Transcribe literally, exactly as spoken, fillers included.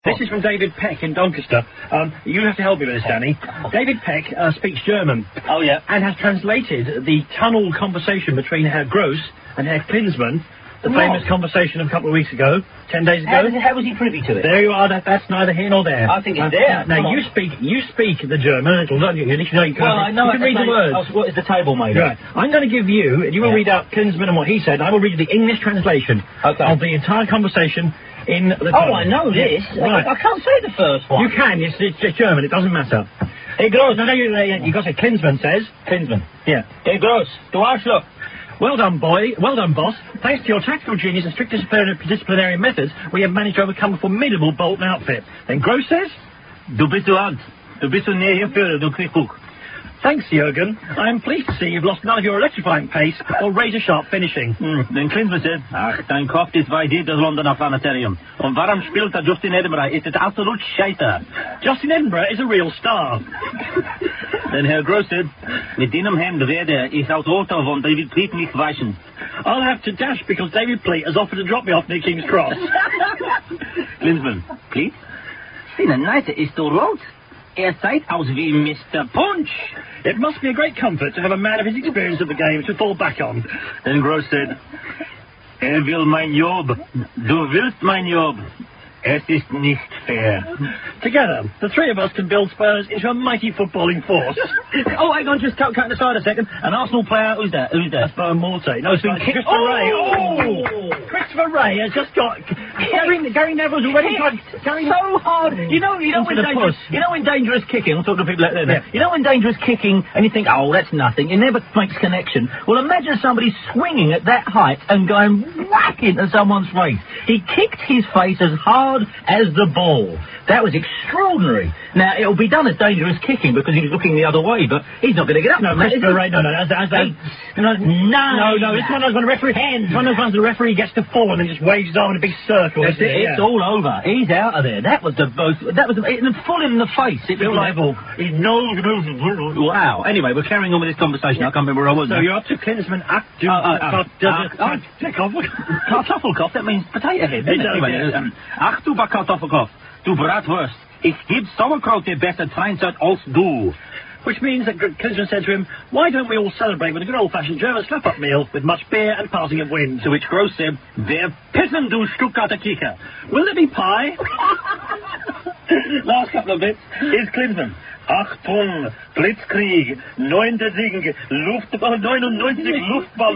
This is from David Peck in Doncaster. Um, you have to help me with this, Danny. David Peck uh, speaks German. Oh, yeah. And has translated the tunnel conversation between Herr Gross and Herr Klinsmann, the What? famous conversation of a couple of weeks ago, ten days ago. How, does it, how was he privy to it? There you are. That, that's neither here nor there. I think it's Uh, there. Now, Come you on. speak you speak the German a little, don't you? You need to know you can, Well, I know you can I read the say- words. oh, what is the table made of? Right. I'm going to give you, and you will Yeah. read out Klinsmann and what he said, and I will read you the English translation Okay. of the entire conversation in the Oh, I know this. Right. I, I can't say the first one. You can, it's, it's, it's German, it doesn't matter. Hey, Gross. No, no, you, you, you got it. Klinsmann says. Klinsmann. Yeah. Hey, Gross. Du Arschloch. Well done, boy. Well done, boss. Thanks to your tactical genius and strict disciplinary, disciplinary methods, we have managed to overcome a formidable Bolton outfit. Then Gross says. Du bist zu hart. Du bist zu näher hierfür, du Kriegbuch. Thanks, Jürgen. I am pleased to see you've lost none of your electrifying pace or razor-sharp finishing. Hm, den Klinsmann sagt, ach, dein Kopf ist weit hier, das Londoner Planetarium. Und warum spielt er Justin Edinburgh? Ist es absolut scheiße. Justin Edinburgh is a real star. Denn Herr Gross sagt, mit diesem Hemd werde ich aus Rotor von David Pleat nicht weichen. I'll have to dash because David Pleat has offered to drop me off near King's Cross. Klinsmann, Pleat? Seine Nase ist so rot. Er sieht aus wie Mister Punch. It must be a great comfort to have a man of his experience of the game to fall back on. Then Gross said, er will mein Job. Du willst mein Job. Es ist nicht fair. Together, the three of us can build Spurs into a mighty footballing force. Oh, hang on, just cut, cut aside a second. An Arsenal player, who's that? Who's that? That's Bowen Morte. No, it's been not. kicked- Christopher Oh! Ray. Oh! Christopher Ray has just got... Gary, Gary Neville's already got... Gary... So hard. You know, you know Into when the dangerous, puss. you know when dangerous kicking. I'm talking to people like that. Yeah. You know when dangerous kicking, and you think, oh, that's nothing. It never makes connection. Well, imagine somebody swinging at that height and going whack into someone's face. He kicked his face as hard as the ball. That was extraordinary. Now it'll be done as dangerous kicking because he was looking the other way, but he's not going to get up. No, Christopher Ray, no, no, that's... that's, that's no, no, no, this one is when a referee... It's one of those ones the referee gets to fall and then just waves his arm in a big circle. That's isn't it, it? it's Yeah. all over. He's out of there. That was the most. That was the, it, full in the face. It was like, He knows. Wow. Anyway, we're carrying on with this conversation. I can't remember where I was So now. you're up to Klinsmann... Uh, Uh, uh, uh, Kartoffelkopf, that means potato head, doesn't it? It does, Anyway, yeah. um, ach du Kartoffelkopf, du Bratwurst, ich geb Sauerkraut dir besser Treinzeit als du. Which means that Klinsmann said to him, why don't we all celebrate with a good old-fashioned German slap-up meal with much beer and passing of wind? To which Gross said, wer pissen du Stuttgarter Kicker? Will there be pie? Last couple of bits. Here's Klinsmann. Achtung, Blitzkrieg, neunte Sieg, Luftball, neunundneunzig Luftball.